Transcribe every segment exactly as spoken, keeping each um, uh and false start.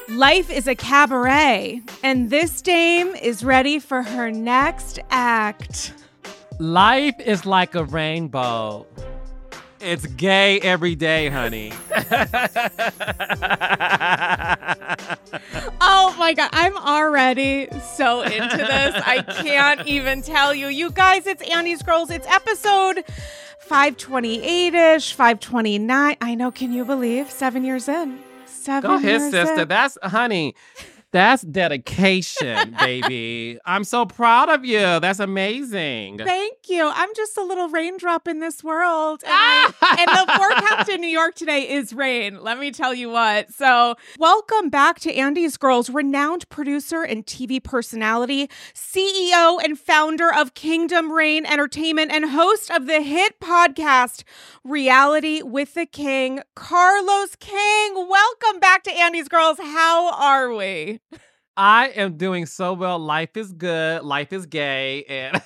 Life is a cabaret, and this dame is ready for her next act. Life is like a rainbow. It's gay every day, honey. Oh my God, I'm already so into this. I can't even tell you. You guys, it's Andy's Girls. It's episode five twenty-eight-ish, five twenty-nine. I know, can you believe? Seven years in. Seven Go ahead, years sister. in. That's, honey, that's dedication, baby. I'm so proud of you. That's amazing. Thank you. I'm just a little raindrop in this world. And, I, and the forecast in New York today is rain. Let me tell you what. So welcome back to Andy's Girls, renowned producer and T V personality, C E O and founder of Kingdom Reign Entertainment, and host of the hit podcast, Reality with the King, Carlos King. Welcome back to Andy's Girls. How are we? I am doing so well. Life is good. Life is gay. And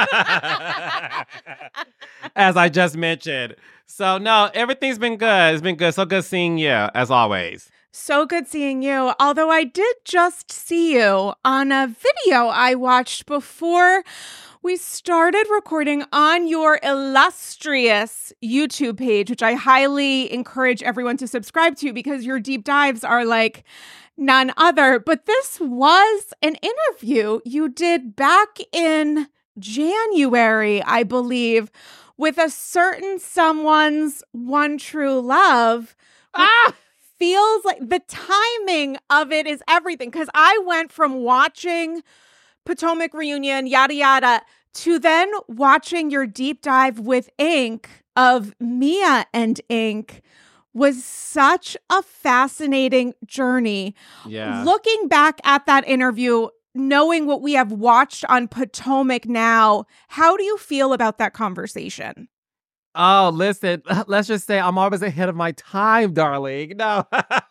as I just mentioned. So, no, everything's been good. It's been good. So good seeing you, as always. So good seeing you. Although I did just see you on a video I watched before we started recording on your illustrious YouTube page, which I highly encourage everyone to subscribe to because your deep dives are like none other. But this was an interview you did back in January, I believe, with a certain someone's one true love. Ah! Feels like the timing of it is everything. Because I went from watching Potomac Reunion, yada, yada, to then watching your deep dive with Ink of Mia and Ink was such a fascinating journey. Yeah. Looking back at that interview, knowing what we have watched on Potomac now, how do you feel about that conversation? Oh, listen, let's just say I'm always ahead of my time, darling. No.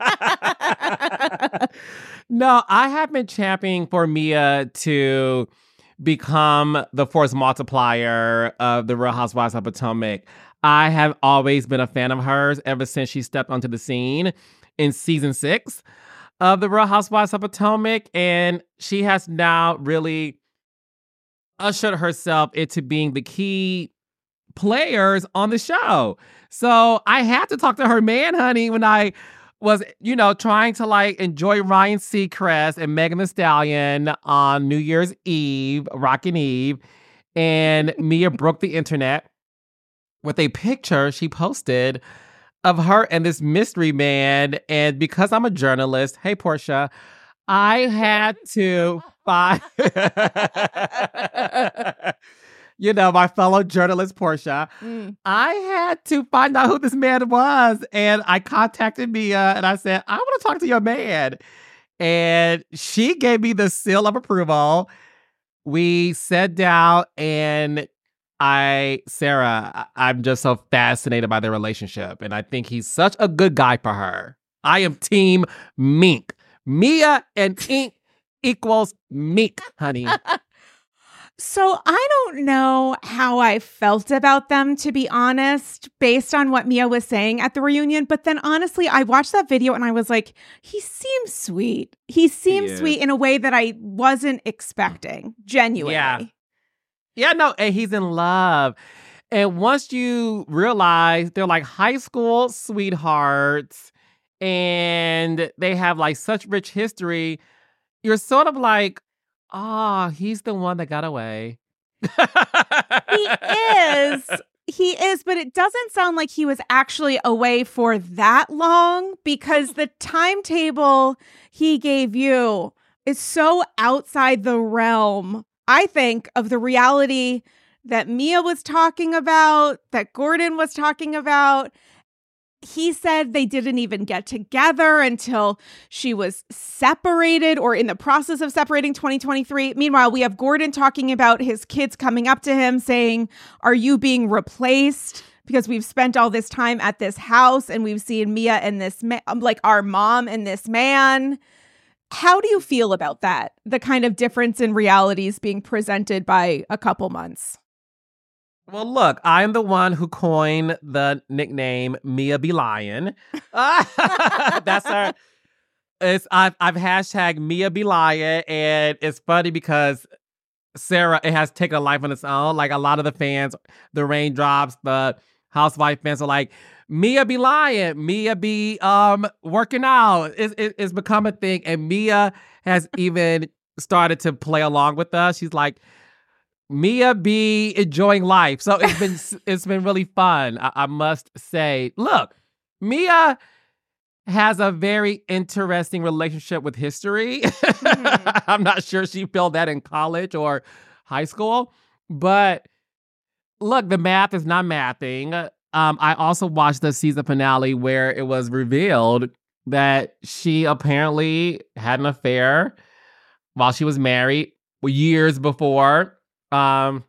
No, I have been championing for Mia to become the force multiplier of the Real Housewives of Potomac. I have always been a fan of hers ever since she stepped onto the scene in season six of the Real Housewives of Potomac. And she has now really ushered herself into being the key players on the show. So I had to talk to her man, honey, when I was, you know, trying to like enjoy Ryan Seacrest and Megan Thee Stallion on New Year's Eve, Rockin' Eve. And Mia broke the internet with a picture she posted of her and this mystery man. And because I'm a journalist, hey, Portia, I had to find... You know, my fellow journalist, Portia, mm. I had to find out who this man was. And I contacted Mia and I said, I want to talk to your man. And she gave me the seal of approval. We sat down and I, Sarah, I'm just so fascinated by their relationship. And I think he's such a good guy for her. I am team Mink. Mia and Ink equals Mink, honey. So I don't know how I felt about them, to be honest, based on what Mia was saying at the reunion. But then honestly, I watched that video and I was like, he seems sweet. He seems He sweet in a way that I wasn't expecting, genuinely. Yeah. Yeah, no, and he's in love. And once you realize they're like high school sweethearts and they have like such rich history, you're sort of like, oh, he's the one that got away. He is. He is, but it doesn't sound like he was actually away for that long because the timetable he gave you is so outside the realm, I think, of the reality that Mia was talking about, that Gordon was talking about. He said they didn't even get together until she was separated or in the process of separating twenty twenty-three. Meanwhile, we have Gordon talking about his kids coming up to him saying, are you being replaced? Because we've spent all this time at this house and we've seen Mia and this, ma- like our mom and this man. How do you feel about that? The kind of difference in realities being presented by a couple months. Well, look, I'm the one who coined the nickname Mia Be Lion. That's her. it's I've I've hashtag Mia be lying, and it's funny because Sarah, it has taken a life on its own. Like a lot of the fans, the raindrops, the housewife fans are like, Mia be lying, Mia be um working out. It's, it, it's become a thing, and Mia has even started to play along with us. She's like, Mia be enjoying life. So it's been it's been really fun. I, I must say, look, Mia has a very interesting relationship with history. Mm. I'm not sure she felt that in college or high school, but look, the math is not mathing. Um, I also watched the season finale where it was revealed that she apparently had an affair while she was married years before um,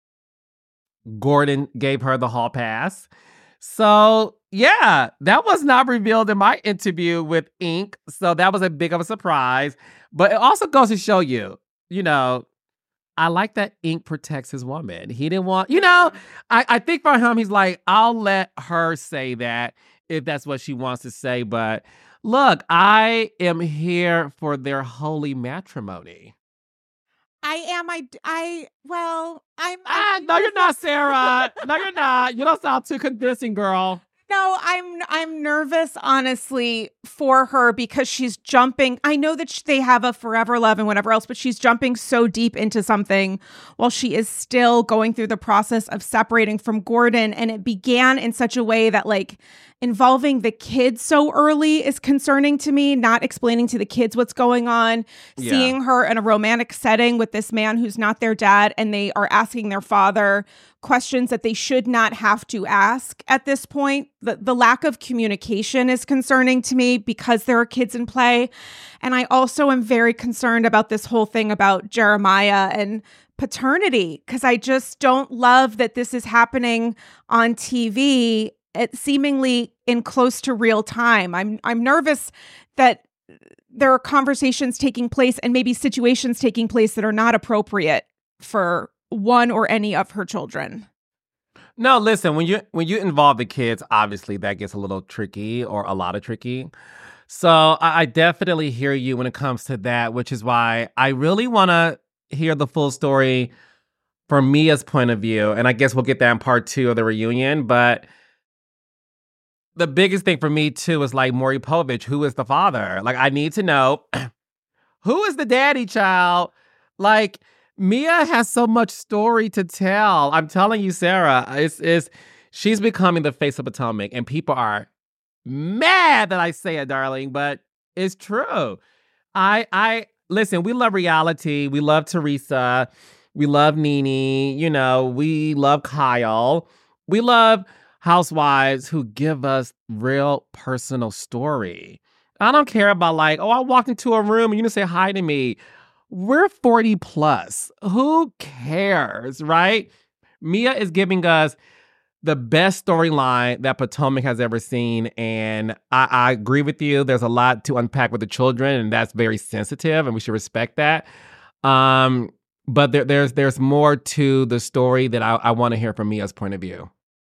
Gordon gave her the hall pass. So, yeah, that was not revealed in my interview with Ink. So that was a big of a surprise. But it also goes to show you, you know, I like that Ink protects his woman. He didn't want, you know, I, I think for him, he's like, I'll let her say that if that's what she wants to say. But look, I am here for their holy matrimony. I am. I, I, well, I'm. Ah, no, you're not, Sarah. No, you're not. You don't sound too convincing, girl. No, I'm I'm nervous, honestly, for her because she's jumping. I know that sh- they have a forever love and whatever else, but she's jumping so deep into something while she is still going through the process of separating from Gordon. And it began in such a way that, like, involving the kids so early is concerning to me, not explaining to the kids what's going on, yeah. Seeing her in a romantic setting with this man who's not their dad, and they are asking their father questions that they should not have to ask at this point. The, the lack of communication is concerning to me because there are kids in play. And I also am very concerned about this whole thing about Jeremiah and paternity, because I just don't love that this is happening on T V, it seemingly in close to real time. I'm I'm nervous that there are conversations taking place and maybe situations taking place that are not appropriate for one or any of her children. No, listen, when you when you involve the kids, obviously that gets a little tricky, or a lot of tricky. So I, I definitely hear you when it comes to that, which is why I really want to hear the full story from Mia's point of view. And I guess we'll get that in part two of the reunion. But the biggest thing for me, too, is like Maury Povich, who is the father? Like, I need to know, who is the daddy, child? Like, Mia has so much story to tell. I'm telling you, Sarah, it's, it's, she's becoming the face of Potomac, and people are mad that I say it, darling, but it's true. I, I, listen, we love reality. We love Teresa. We love Nene. You know, we love Kyle. We love housewives who give us real personal story. I don't care about like, oh, I walked into a room and you didn't say hi to me. We're forty plus. Who cares, right? Mia is giving us the best storyline that Potomac has ever seen. And I, I agree with you. There's a lot to unpack with the children, and that's very sensitive, and we should respect that. Um, but there, there's there's more to the story that I, I want to hear from Mia's point of view.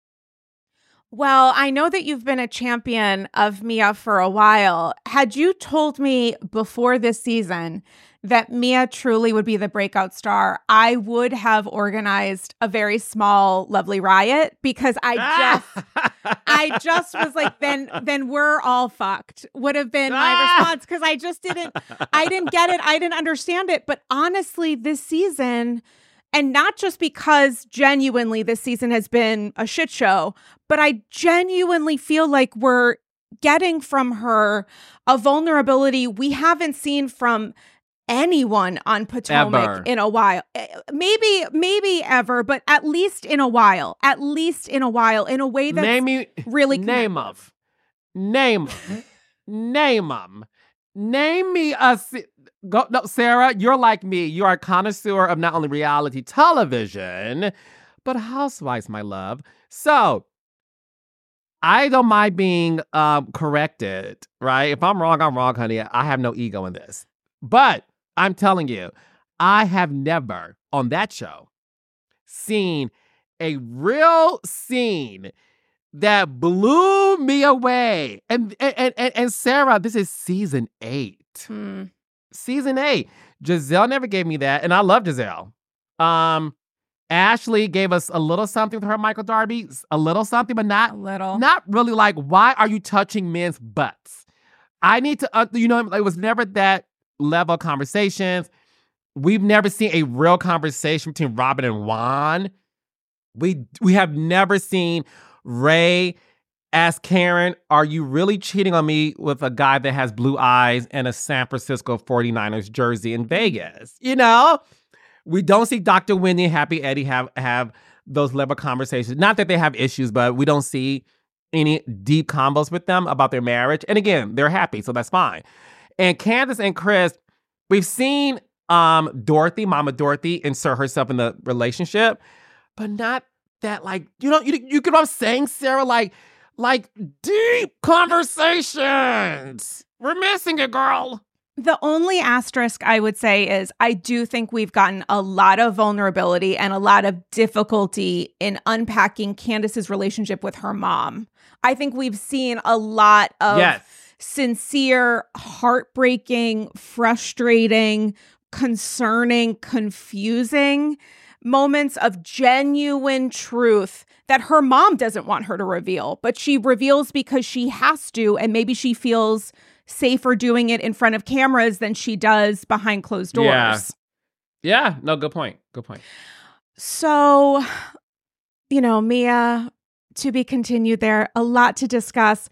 Well, I know that you've been a champion of Mia for a while. Had you told me before this season that Mia truly would be the breakout star, I would have organized a very small, lovely riot, because I just, I just was like, then, then we're all fucked, would have been my response, because I just didn't, I didn't get it. I didn't understand it. But honestly, this season, and not just because genuinely this season has been a shit show, but I genuinely feel like we're getting from her a vulnerability we haven't seen from anyone on Potomac ever. in a while. Maybe, maybe ever, but at least in a while. At least in a while, in a way that's name me, really name them. Name them. Name them. Name me a... Go, no, Sarah, you're like me. You are a connoisseur of not only reality television, but housewives, my love. So, I don't mind being um, corrected, right? If I'm wrong, I'm wrong, honey. I have no ego in this. But I'm telling you, I have never, on that show, seen a real scene that blew me away. And and and, and Sarah, this is season eight. Hmm. Season eight. Giselle never gave me that, and I love Giselle. Um, Ashley gave us a little something with her Michael Darby, a little something, but not A little. not really like, why are you touching men's butts? I need to, uh, you know, it was never that level of conversations. We've never seen a real conversation between Robin and Juan. We we have never seen Ray ask Karen, are you really cheating on me with a guy that has blue eyes and a San Francisco forty-niners jersey in Vegas? You know? We don't see Doctor Wendy and Happy Eddie have, have those level conversations. Not that they have issues, but we don't see any deep combos with them about their marriage. And again, they're happy, so that's fine. And Candace and Chris, we've seen um, Dorothy, Mama Dorothy, insert herself in the relationship, but not that, like, you know, you, you get what I'm saying, Sarah? Like, like deep conversations. We're missing it, girl. The only asterisk I would say is I do think we've gotten a lot of vulnerability and a lot of difficulty in unpacking Candace's relationship with her mom. I think we've seen a lot of Yes. sincere, heartbreaking, frustrating, concerning, confusing moments of genuine truth that her mom doesn't want her to reveal, but she reveals because she has to, and maybe she feels safer doing it in front of cameras than she does behind closed doors. Yeah. Yeah, no, good point. Good point. So, you know, Mia, to be continued there, a lot to discuss.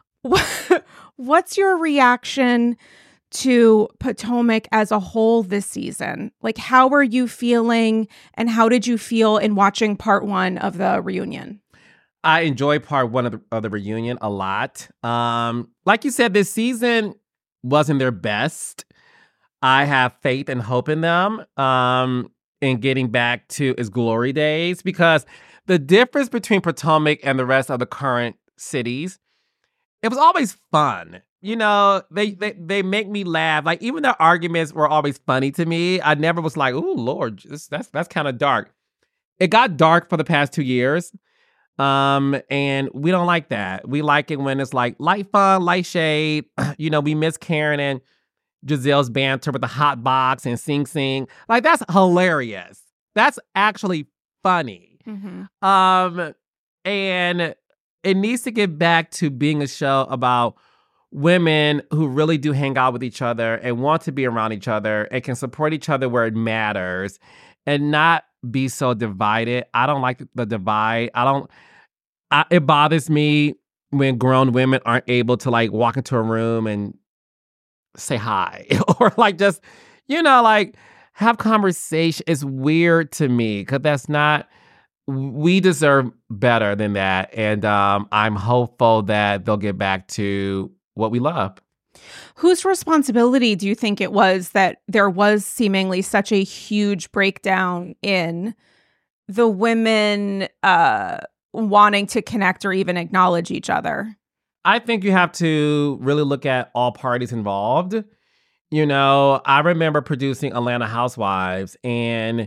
What's your reaction to Potomac as a whole this season? Like, how are you feeling, and how did you feel in watching part one of the reunion? I enjoyed part one of the, of the reunion a lot. Um, like you said, this season wasn't their best. I have faith and hope in them um, in getting back to its glory days, because the difference between Potomac and the rest of the current cities, it was always fun. You know, they, they they make me laugh. Like, even their arguments were always funny to me. I never was like, "Ooh, Lord, this, that's that's kind of dark." It got dark for the past two years. Um, and we don't like that. We like it when it's like light fun, light shade. You know, we miss Karen and Giselle's banter with the hot box and Sing Sing. Like, that's hilarious. That's actually funny. Mm-hmm. Um, and it needs to get back to being a show about women who really do hang out with each other and want to be around each other and can support each other where it matters and not be so divided. I don't like the divide. I don't, I, it bothers me when grown women aren't able to, like, walk into a room and say hi or like just, you know, like have conversation. It's weird to me, because that's not, we deserve better than that. And um, I'm hopeful that they'll get back to what we love. Whose responsibility do you think it was that there was seemingly such a huge breakdown in the women uh, wanting to connect or even acknowledge each other? I think you have to really look at all parties involved. You know, I remember producing Atlanta Housewives, and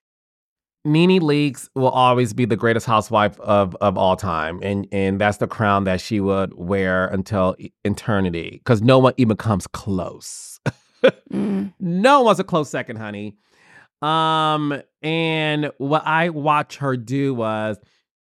Nene Leakes will always be the greatest housewife of, of all time. And and that's the crown that she would wear until eternity, because no one even comes close. mm. No one's a close second, honey. Um, and what I watched her do was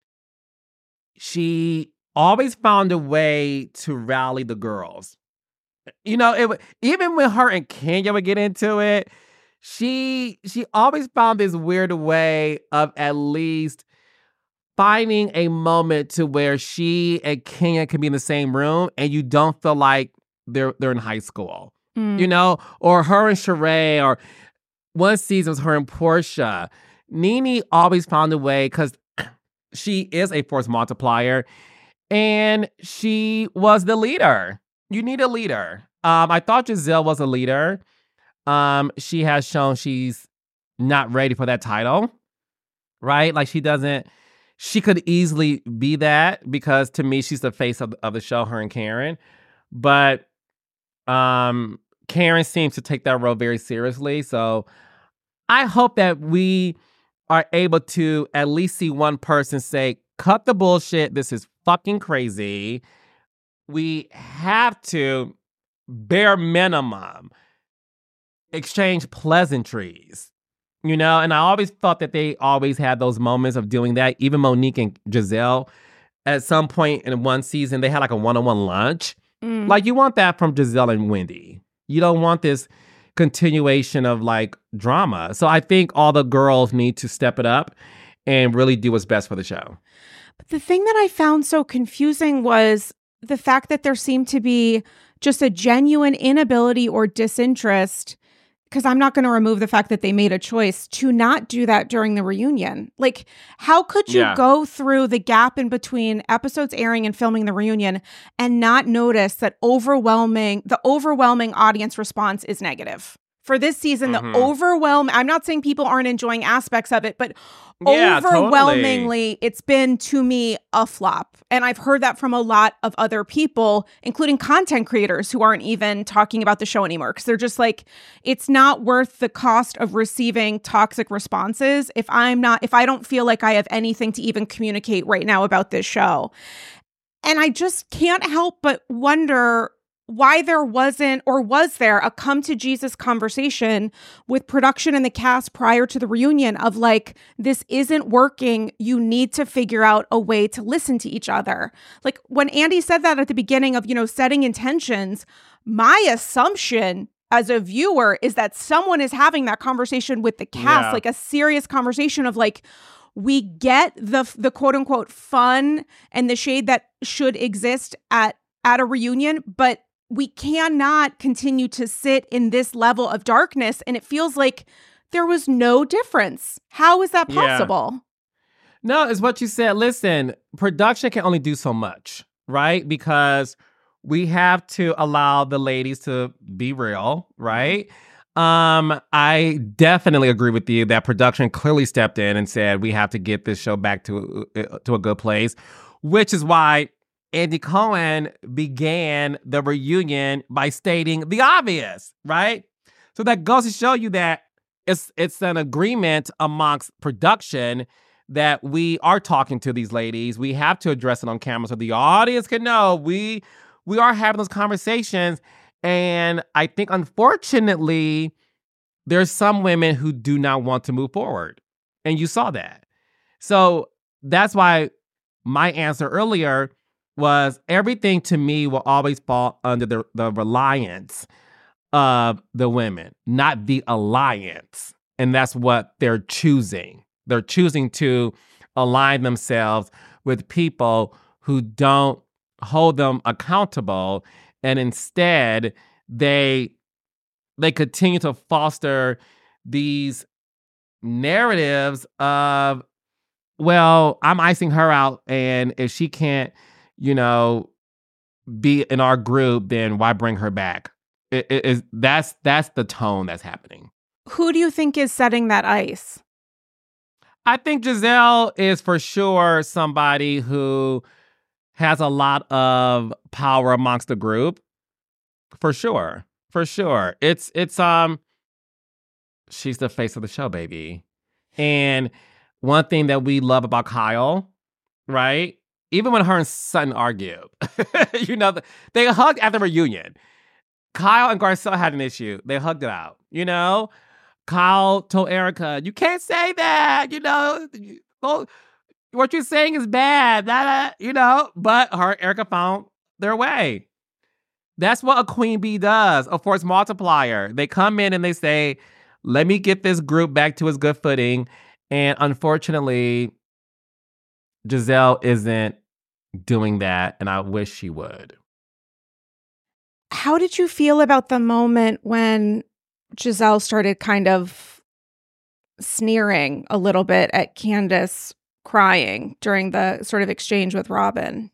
she always found a way to rally the girls. You know, it even when her and Kenya would get into it, She she always found this weird way of at least finding a moment to where she and Kenya can be in the same room and you don't feel like they're they're in high school. Mm. You know? Or her and Sheree, or one season was her and Portia. Nene always found a way, because she is a force multiplier and she was the leader. You need a leader. Um, I thought Giselle was a leader. Um, she has shown she's not ready for that title, right? Like, she doesn't, she could easily be that, because to me, she's the face of, of the show, her and Karen. But um, Karen seems to take that role very seriously. So I hope that we are able to at least see one person say, cut the bullshit. This is fucking crazy. We have to, bare minimum, exchange pleasantries. You know, and I always thought that they always had those moments of doing that. Even Monique and Giselle, at some point in one season, they had like a one-on-one lunch. Mm. Like, you want that from Giselle and Wendy. You don't want this continuation of like drama. So I think all the girls need to step it up and really do what's best for the show. But the thing that I found so confusing was the fact that there seemed to be just a genuine inability or disinterest, because I'm not going to remove the fact that they made a choice to not do that during the reunion. Like, how could you Yeah. go through the gap in between episodes airing and filming the reunion and not notice that overwhelming, the overwhelming audience response is negative? For this season, Mhm. the overwhelm, I'm not saying people aren't enjoying aspects of it, but Yeah, overwhelmingly, it's been, to me, a flop. And I've heard that from a lot of other people, including content creators who aren't even talking about the show anymore. Because they're just like, it's not worth the cost of receiving toxic responses if I'm not, if I don't feel like I have anything to even communicate right now about this show. And I just can't help but wonder why there wasn't, or was there, a come to Jesus conversation with production and the cast prior to the reunion of like, this isn't working. You need to figure out a way to listen to each other. Like when Andy said that at the beginning of, you know, setting intentions, my assumption as a viewer is that someone is having that conversation with the cast, Yeah. like a serious conversation of like, we get the the quote unquote fun and the shade that should exist at at a reunion, but we cannot continue to sit in this level of darkness. And it feels like there was no difference. How is that Yeah. possible? No, it's what you said. Listen, production can only do so much, right? Because we have to allow the ladies to be real, right? Um, I definitely agree with you that production clearly stepped in and said we have to get this show back to uh, to a good place, which is why Andy Cohen began the reunion by stating the obvious, right? So that goes to show you that it's it's an agreement amongst production that we are talking to these ladies. We have to address it on camera so the audience can know we we are having those conversations. And I think, unfortunately, there's some women who do not want to move forward. And you saw that. So that's why my answer earlier was everything to me will always fall under the, the reliance of the women, not the alliance. And that's what they're choosing. They're choosing to align themselves with people who don't hold them accountable, and instead they they continue to foster these narratives of, well, I'm icing her out, and if she can't, you know, be in our group, then why bring her back? It, it is that's that's the tone that's happening. Who do you think is setting that ice? I think Giselle is for sure somebody who has a lot of power amongst the group. For sure. For sure. It's it's um she's the face of the show, baby. And one thing that we love about Kyle, right? Even when her and Sutton argue, you know, they hugged at the reunion. Kyle and Garcelle had an issue. They hugged it out, you know? Kyle told Erica, you can't say that, you know? Well, what you're saying is bad, blah, blah, you know? But her and Erica found their way. That's what a queen bee does, a force multiplier. They come in and they say, let me get this group back to its good footing. And unfortunately, Giselle isn't doing that, and I wish she would. How did you feel about the moment when Giselle started kind of sneering a little bit at Candace crying during the sort of exchange with Robin?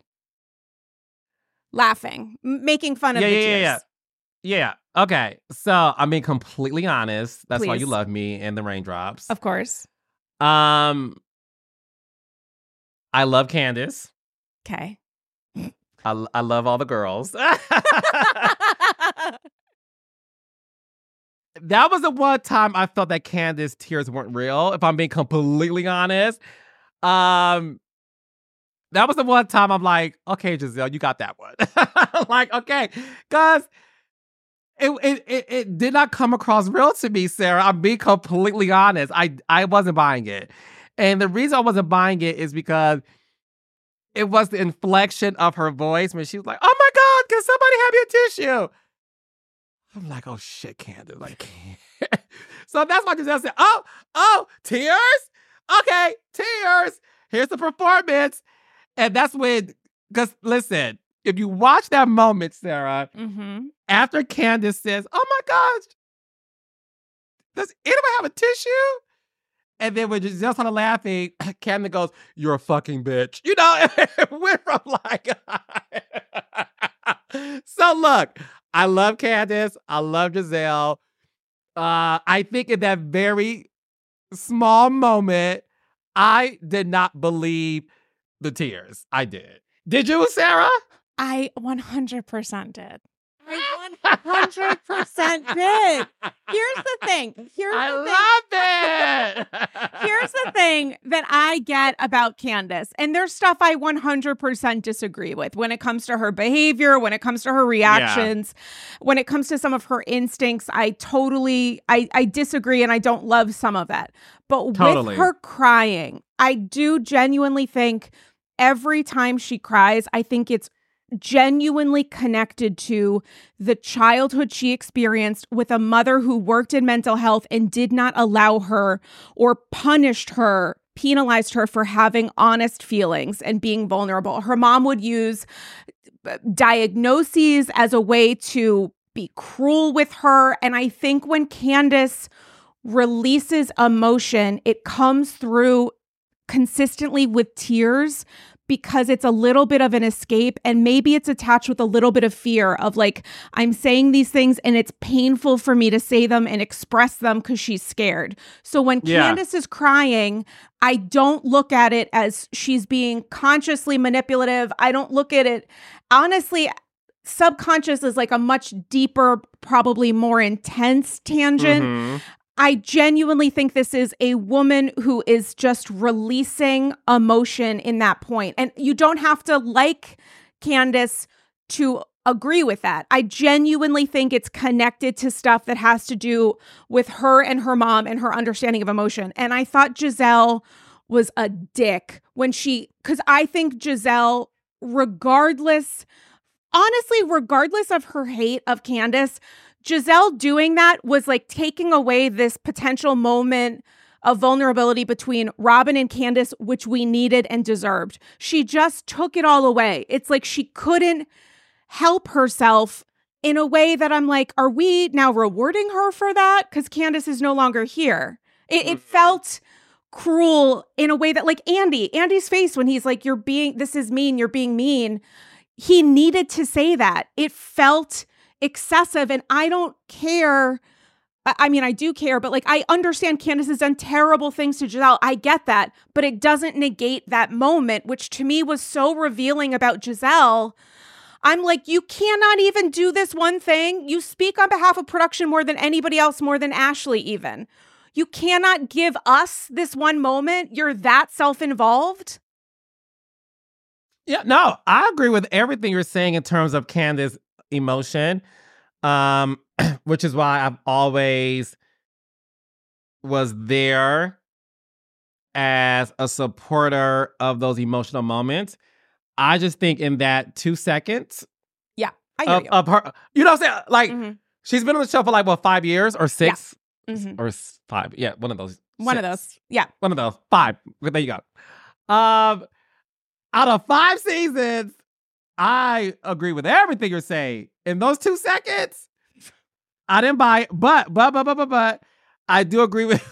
Laughing, m- making fun of Yeah, the yeah, tears. yeah, yeah. Yeah. Okay. So I'm being completely honest. That's why you Please. love me and the raindrops. Of course. Um, I love Candace. Okay. I, I love all the girls. That was the one time I felt that Candace's tears weren't real, if I'm being completely honest. Um, That was the one time I'm like, okay, Giselle, you got that one. Like, okay, because it, it it it did not come across real to me, Sarah. I'm being completely honest. I I wasn't buying it, and the reason I wasn't buying it is because it was the inflection of her voice when she was like, "Oh my God, can somebody have your tissue?" I'm like, "Oh shit, Candace!" Like, so that's why Giselle said, "Oh, oh, tears? Okay, tears. Here's the performance." And that's when, because listen, if you watch that moment, Sarah, Mm-hmm. after Candace says, "Oh my gosh, does anybody have a tissue?" And then when Giselle started laughing, Candace goes, "You're a fucking bitch." You know, it went from like. So look, I love Candace. I love Giselle. Uh, I think in that very small moment, I did not believe the tears. I did. Did you, Sarah? I one hundred percent did. I one hundred percent did. Here's the thing. Here's I the thing. love it. Here's the thing that I get about Candace, and there's stuff I one hundred percent disagree with when it comes to her behavior, when it comes to her reactions, yeah. when it comes to some of her instincts. I totally, I, I disagree, and I don't love some of it. But totally. with her crying, I do genuinely think every time she cries, I think it's genuinely connected to the childhood she experienced with a mother who worked in mental health and did not allow her or punished her, penalized her for having honest feelings and being vulnerable. Her mom would use diagnoses as a way to be cruel with her. And I think when Candace releases emotion, it comes through consistently with tears, because it's a little bit of an escape, and maybe it's attached with a little bit of fear of like, I'm saying these things and it's painful for me to say them and express them because she's scared. So when yeah. Candace is crying, I don't look at it as she's being consciously manipulative. I don't look at it, honestly, subconscious is like a much deeper, probably more intense tangent. Mm-hmm. I genuinely think this is a woman who is just releasing emotion in that point. And you don't have to like Candace to agree with that. I genuinely think it's connected to stuff that has to do with her and her mom and her understanding of emotion. And I thought Giselle was a dick when she, because I think Giselle, regardless, honestly, regardless of her hate of Candace, Giselle doing that was like taking away this potential moment of vulnerability between Robin and Candace, which we needed and deserved. She just took it all away. It's like she couldn't help herself in a way that I'm like, are we now rewarding her for that? Because Candace is no longer here. It, it felt cruel in a way that, like Andy, Andy's face when he's like, you're being, this is mean, you're being mean. He needed to say that. It felt excessive, and I don't care. I mean, I do care, but like, I understand Candace has done terrible things to Giselle. I get that, but it doesn't negate that moment, which to me was so revealing about Giselle. I'm like, you cannot even do this one thing. You speak on behalf of production more than anybody else, more than Ashley even. You cannot give us this one moment. You're that self-involved. Yeah, no, I agree with everything you're saying in terms of Candace emotion, um, which is why I've always was there as a supporter of those emotional moments. I just think in that two seconds, yeah, I hear of, you. of her, you know what I'm saying? Like, mm-hmm. she's been on the show for like what, five years or six, yeah. mm-hmm. or five? Yeah, one of those. One six. of those. Yeah, one of those. Five. There you go. Um, out of five seasons, I agree with everything you're saying. In those two seconds, I didn't buy it, but, but, but, but, but, but, I do agree with...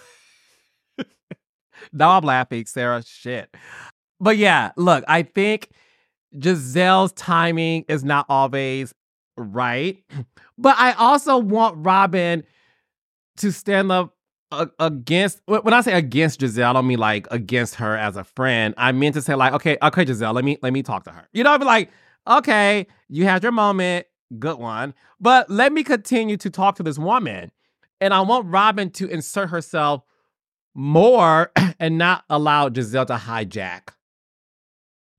Now I'm laughing, Sarah. Shit. But yeah, look, I think Giselle's timing is not always right. But I also want Robin to stand up uh, against... When I say against Giselle, I don't mean like against her as a friend. I meant to say like, okay, okay, Giselle, let me, let me talk to her. You know, I'd be like, okay, you had your moment, good one, but let me continue to talk to this woman. And I want Robin to insert herself more and not allow Giselle to hijack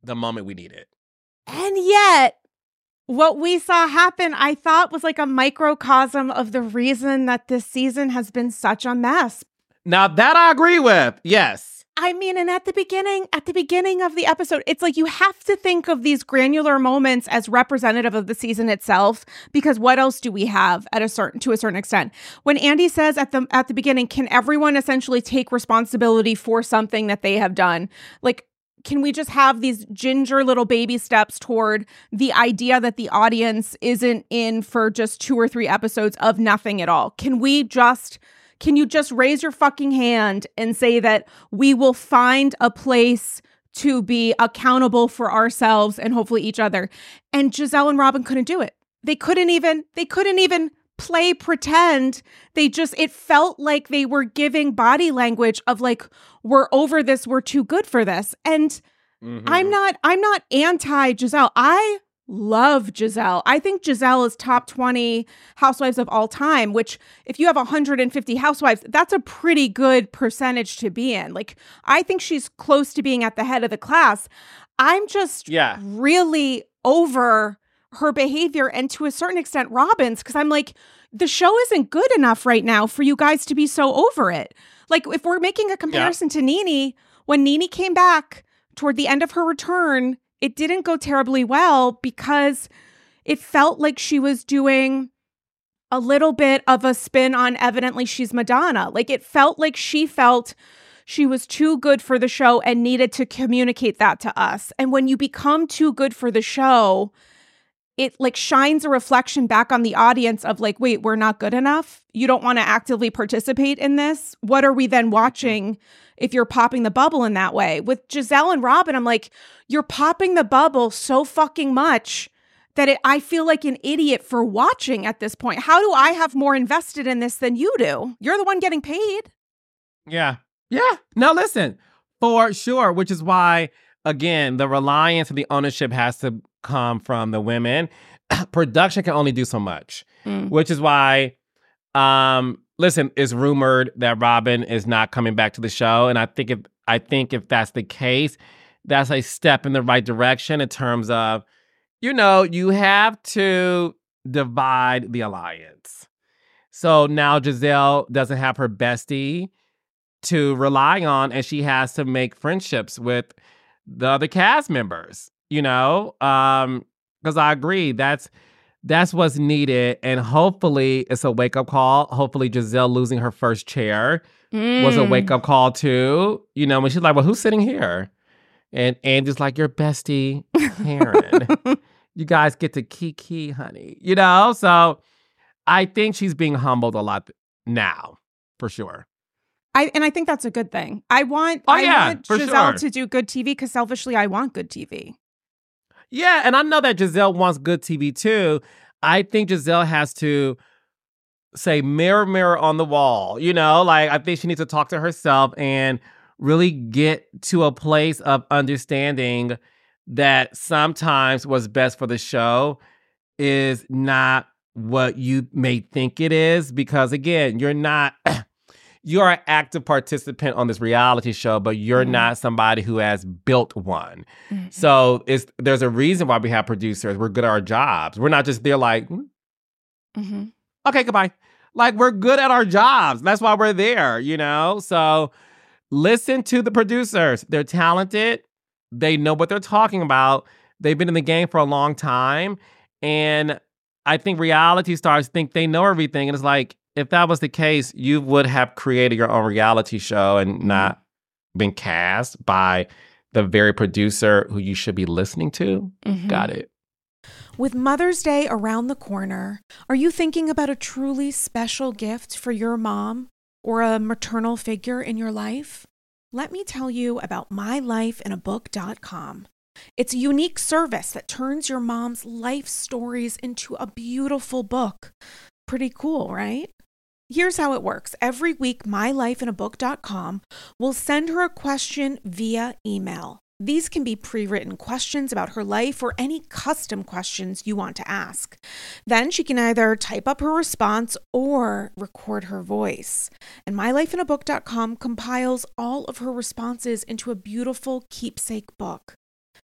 the moment we needed. And yet, what we saw happen, I thought, was like a microcosm of the reason that this season has been such a mess. Now that I agree with, yes. I mean, and at the beginning, at the beginning of the episode, it's like you have to think of these granular moments as representative of the season itself, because what else do we have at a certain to a certain extent? When Andy says at the at the beginning, can everyone essentially take responsibility for something that they have done? Like, can we just have these ginger little baby steps toward the idea that the audience isn't in for just two or three episodes of nothing at all? Can we just Can you just raise your fucking hand and say that we will find a place to be accountable for ourselves and hopefully each other? And Gizelle and Robin couldn't do it. They couldn't even, they couldn't even play pretend. They just, it felt like they were giving body language of like, we're over this, we're too good for this. And mm-hmm. I'm not, I'm not anti Gizelle. I love Gizelle. I think Gizelle is top twenty housewives of all time, which if you have one hundred fifty housewives, that's a pretty good percentage to be in. Like, I think she's close to being at the head of the class. I'm just yeah. really over her behavior, and to a certain extent, Robin's, because I'm like, the show isn't good enough right now for you guys to be so over it. Like, if we're making a comparison yeah. to Nene, when Nene came back toward the end of her return, it didn't go terribly well because it felt like she was doing a little bit of a spin on evidently she's Madonna. Like, it felt like she felt she was too good for the show and needed to communicate that to us. And when you become too good for the show, it like shines a reflection back on the audience of like, wait, we're not good enough. You don't want to actively participate in this. What are we then watching if you're popping the bubble in that way? With Gizelle and Robin, I'm like, you're popping the bubble so fucking much that it, I feel like an idiot for watching at this point. How do I have more invested in this than you do? You're the one getting paid. Yeah. Yeah. No, listen, for sure. Which is why, again, the reliance and the ownership has to come from the women. Production can only do so much, mm. which is why, um, listen, it's rumored that Robin is not coming back to the show. And I think if, I think if that's the case, that's a step in the right direction in terms of, you know, you have to divide the alliance. So now Gizelle doesn't have her bestie to rely on, and she has to make friendships with the other cast members, you know? Um, because I agree, that's that's what's needed. And hopefully it's a wake-up call. Hopefully Gizelle losing her first chair mm. was a wake-up call too. You know, when she's like, well, who's sitting here? And Andy's like, your bestie, Karen. You guys get to kiki, honey. You know? So I think she's being humbled a lot now, for sure. I and I think that's a good thing. I want, oh, I yeah, want for Gizelle sure. to do good T V because selfishly, I want good T V. Yeah, and I know that Gizelle wants good T V too. I think Gizelle has to say, mirror, mirror on the wall. You know, like I think she needs to talk to herself and really get to a place of understanding that sometimes what's best for the show is not what you may think it is. Because again, you're not, you're an active participant on this reality show, but you're mm-hmm. not somebody who has built one. Mm-hmm. So it's, there's a reason why we have producers. We're good at our jobs. We're not just there like, mm-hmm. okay, goodbye. Like, we're good at our jobs. That's why we're there, you know? So listen to the producers. They're talented. They know what they're talking about. They've been in the game for a long time. And I think reality stars think they know everything. And it's like, if that was the case, you would have created your own reality show and not been cast by the very producer who you should be listening to. Mm-hmm. Got it. With Mother's Day around the corner, are you thinking about a truly special gift for your mom or a maternal figure in your life? Let me tell you about my life in a book dot com. It's a unique service that turns your mom's life stories into a beautiful book. Pretty cool, right? Here's how it works. Every week, my life in a book dot com will send her a question via email. These can be pre-written questions about her life or any custom questions you want to ask. Then she can either type up her response or record her voice. And my life in a book dot com compiles all of her responses into a beautiful keepsake book.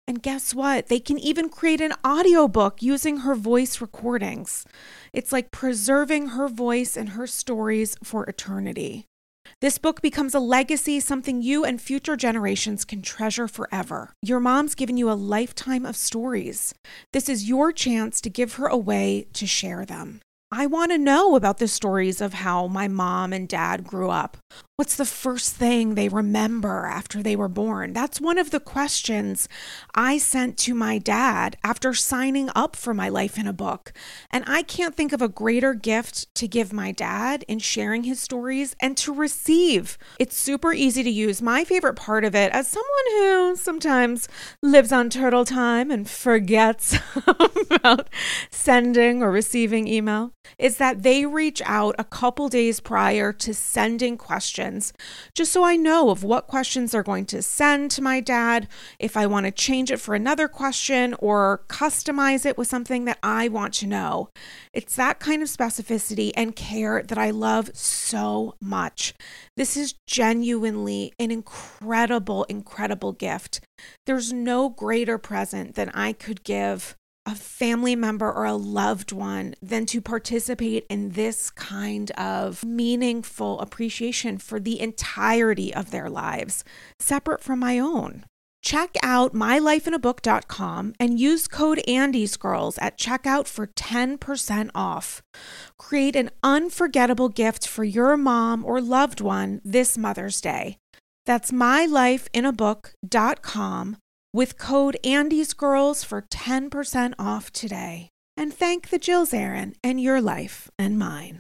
And guess what? They can even create an audiobook using her voice recordings. It's like preserving her voice and her stories for eternity. This book becomes a legacy, something you and future generations can treasure forever. Your mom's given you a lifetime of stories. This is your chance to give her a way to share them. I want to know about the stories of how my mom and dad grew up. What's the first thing they remember after they were born? That's one of the questions I sent to my dad after signing up for My Life in a Book. And I can't think of a greater gift to give my dad in sharing his stories and to receive. It's super easy to use. My favorite part of it, as someone who sometimes lives on turtle time and forgets about sending or receiving email, is that they reach out a couple days prior to sending questions, just so I know of what questions they're going to send to my dad, if I want to change it for another question or customize it with something that I want to know. It's that kind of specificity and care that I love so much. This is genuinely an incredible, incredible gift. There's no greater present than I could give a family member or a loved one than to participate in this kind of meaningful appreciation for the entirety of their lives, separate from my own. Check out my life in a book dot com and use code Andy's Girls at checkout for ten percent off. Create an unforgettable gift for your mom or loved one this Mother's Day. That's my life in a book dot com. with code Andy's Girls for ten percent off today. And thank the Jills Aaron and your life and mine.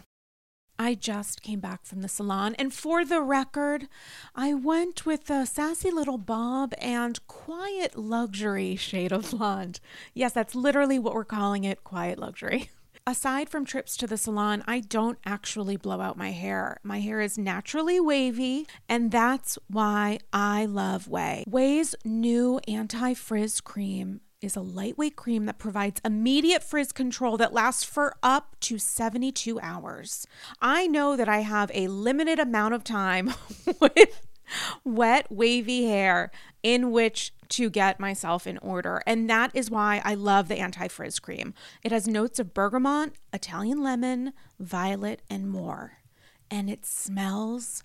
I just came back from the salon, and for the record, I went with a sassy little bob and quiet luxury shade of blonde. Yes, that's literally what we're calling it, quiet luxury. Aside from trips to the salon, I don't actually blow out my hair. My hair is naturally wavy, and that's why I love Ouai. Ouai's new anti-frizz cream is a lightweight cream that provides immediate frizz control that lasts for up to seventy-two hours. I know that I have a limited amount of time with wet, wavy hair in which to get myself in order. And that is why I love the anti-frizz cream. It has notes of bergamot, Italian lemon, violet, and more. And it smells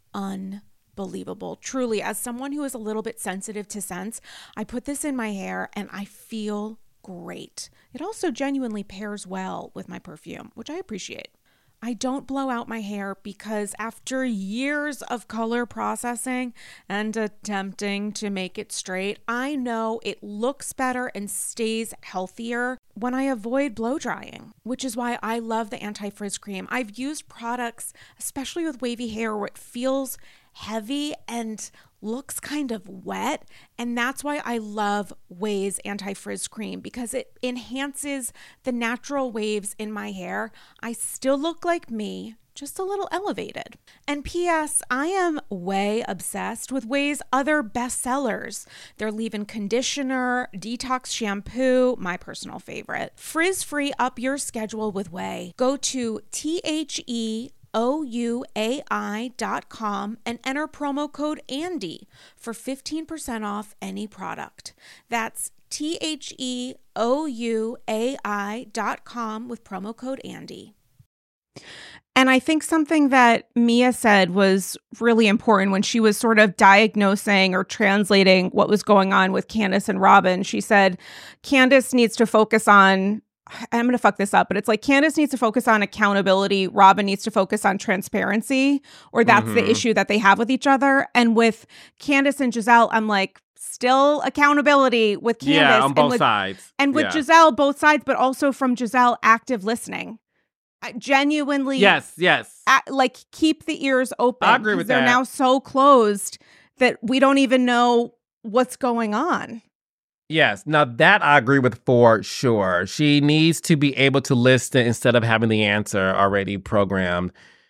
unbelievable. Truly, as someone who is a little bit sensitive to scents, I put this in my hair and I feel great. It also genuinely pairs well with my perfume, which I appreciate. I don't blow out my hair because after years of color processing and attempting to make it straight, I know it looks better and stays healthier when I avoid blow drying, which is why I love the anti-frizz cream. I've used products, especially with wavy hair, where it feels heavy and looks kind of wet, and that's why I love Ouai's anti-frizz cream, because it enhances the natural waves in my hair. I still look like me, just a little elevated. And P S I am way obsessed with Ouai's other bestsellers. Their leave-in conditioner, detox shampoo, my personal favorite. Frizz-free up your schedule with Ouai. Go to T H E O U A I dot com and enter promo code Andy for fifteen percent off any product. That's T H E O U A I dot com with promo code Andy. And I think something that Mia said was really important when she was sort of diagnosing or translating what was going on with Candace and Robin. She said, Candace needs to focus on I'm going to fuck this up, but it's like Candace needs to focus on accountability. Robin needs to focus on transparency, or that's mm-hmm. the issue that they have with each other. And with Candace and Giselle, I'm like, still accountability with Candace. Yeah, on both and with, sides. And with yeah. Giselle, both sides, but also from Giselle, active listening. I genuinely. Yes, yes. At, like, keep the ears open. I agree with they're that. They're now so closed that we don't even know what's going on. Yes. Now that I agree with for sure. She needs to be able to listen instead of having the answer already programmed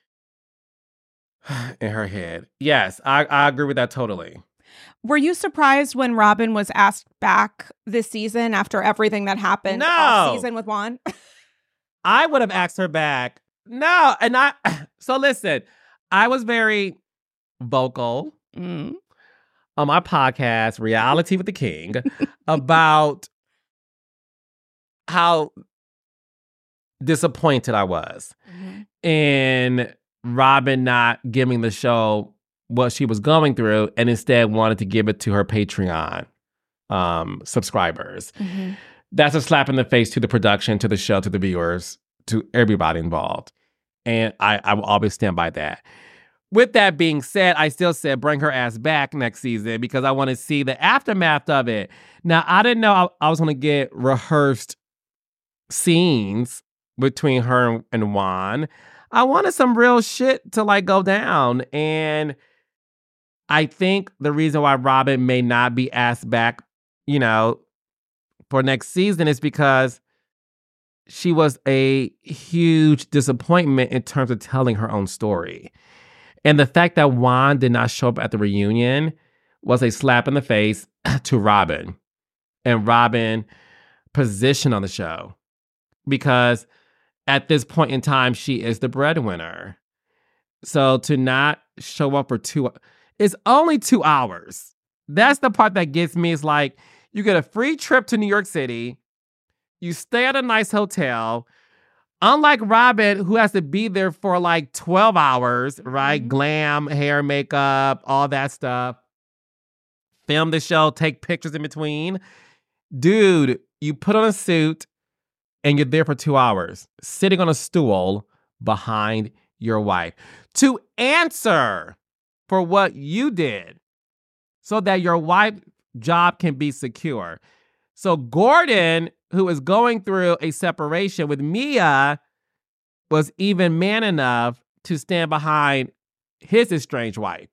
in her head. Yes, I, I agree with that totally. Were you surprised when Robin was asked back this season after everything that happened no. off season with Juan? I would have asked her back. No. And I, so listen, I was very vocal. Mm. On my podcast, Reality with the King, about how disappointed I was mm-hmm. in Robin not giving the show what she was going through and instead wanted to give it to her Patreon um, subscribers. Mm-hmm. That's a slap in the face to the production, to the show, to the viewers, to everybody involved. And I, I will always stand by that. With that being said, I still said bring her ass back next season because I want to see the aftermath of it. Now, I didn't know I, I was going to get rehearsed scenes between her and Juan. I wanted some real shit to like go down. And I think the reason why Robin may not be asked back, you know, for next season is because she was a huge disappointment in terms of telling her own story. And the fact that Juan did not show up at the reunion was a slap in the face to Robin and Robin's position on the show. Because at this point in time, she is the breadwinner. So to not show up for two, it's only two hours. That's the part that gets me. Is like, you get a free trip to New York City. You stay at a nice hotel. Unlike Robin, who has to be there for like twelve hours, right? Mm-hmm. Glam, hair, makeup, all that stuff. Film the show, take pictures in between. Dude, you put on a suit and you're there for two hours, sitting on a stool behind your wife to answer for what you did so that your wife's job can be secure. So Gordon, who is going through a separation with Mia, was even man enough to stand behind his estranged wife.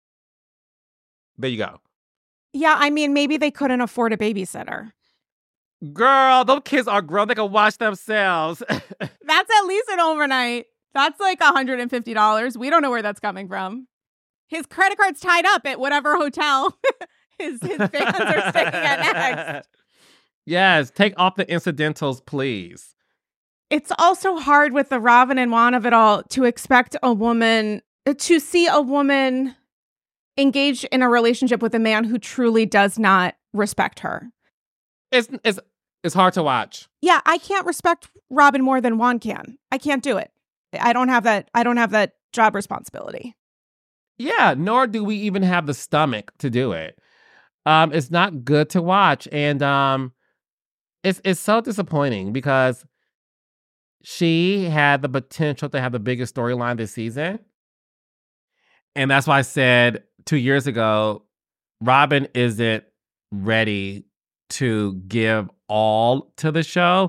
There you go. Yeah, I mean, maybe they couldn't afford a babysitter. Girl, those kids are grown. They can watch themselves. That's at least an overnight. That's like one hundred fifty dollars. We don't know where that's coming from. His credit card's tied up at whatever hotel his, his fans are staying at next. Yes, take off the incidentals, please. It's also hard with the Robin and Juan of it all to expect a woman, to see a woman engaged in a relationship with a man who truly does not respect her. It's it's it's hard to watch. Yeah, I can't respect Robin more than Juan can. I can't do it. I don't have that. I don't have that job responsibility. Yeah, nor do we even have the stomach to do it. Um, it's not good to watch, and um, it's it's so disappointing because she had the potential to have the biggest storyline this season, and that's why I said two years ago, Robin isn't ready to give all to the show.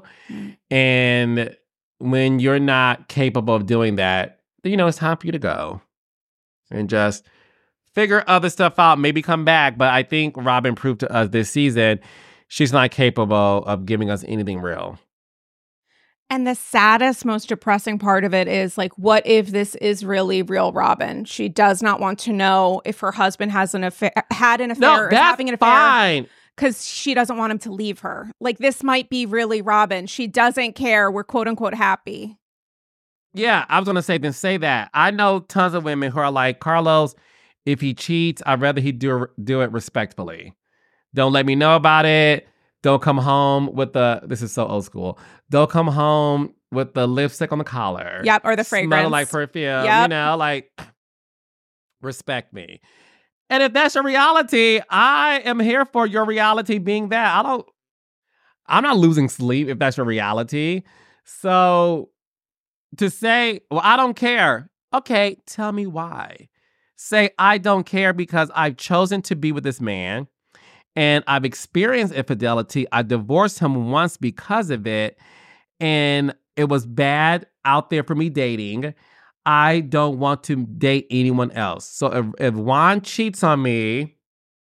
And when you're not capable of doing that, you know, it's time for you to go and just figure other stuff out, maybe come back. But I think Robin proved to us this season she's not capable of giving us anything real. And the saddest, most depressing part of it is like, what if this is really real Robin? She does not want to know if her husband has an affair, had an affair, no, or is that's having an affair. Fine. Because she doesn't want him to leave her. Like, this might be really Robin. She doesn't care. We're quote unquote happy. Yeah, I was going to say, then say that. I know tons of women who are like, Carlos, if he cheats, I'd rather he do, do it respectfully. Don't let me know about it. Don't come home with the, this is so old school. Don't come home with the lipstick on the collar. Yep, or the fragrance. Smelling like perfume. Yep. You know, like, respect me. And if that's your reality, I am here for your reality being that. I don't, I'm not losing sleep if that's your reality. So to say, well, I don't care. Okay, tell me why. Say, I don't care because I've chosen to be with this man and I've experienced infidelity. I divorced him once because of it. And it was bad out there for me dating. I don't want to date anyone else. So if, if Juan cheats on me,